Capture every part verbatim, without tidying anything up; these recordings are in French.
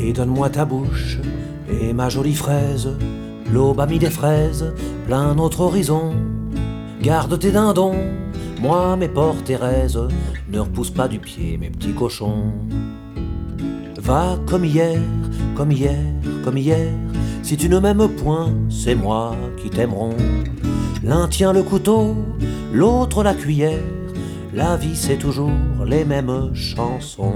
Et donne-moi ta bouche et ma jolie fraise. L'aube a mis des fraises, plein notre horizon. Garde tes dindons, moi mes porcs Thérèse. Ne repousse pas du pied mes petits cochons. Va comme hier, comme hier, comme hier. Si tu ne m'aimes point, c'est moi qui t'aimerons. L'un tient le couteau, l'autre la cuillère. La vie c'est toujours les mêmes chansons.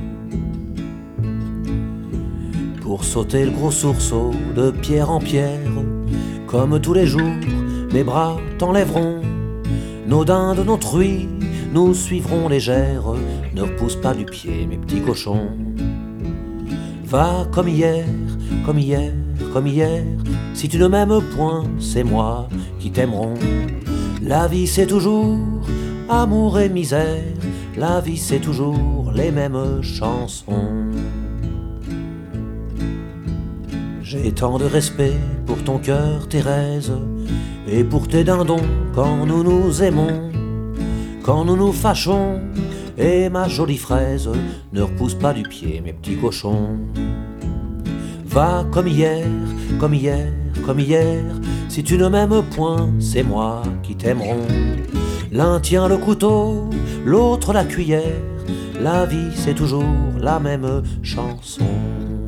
Pour sauter le gros sursaut de pierre en pierre, comme tous les jours, mes bras t'enlèveront. Nos dindes, nos truies, nous suivrons légères. Ne repousse pas du pied mes petits cochons. Va comme hier, comme hier, comme hier. Si tu ne m'aimes point, c'est moi qui t'aimerons. La vie c'est toujours amour et misère. La vie c'est toujours les mêmes chansons. J'ai tant de respect pour ton cœur Thérèse, et pour tes dindons quand nous nous aimons. Quand nous nous fâchons, et ma jolie fraise, ne repousse pas du pied mes petits cochons. Va comme hier, comme hier, comme hier. Si tu ne m'aimes point, c'est moi qui t'aimerons. L'un tient le couteau, l'autre la cuillère. La vie c'est toujours la même chanson.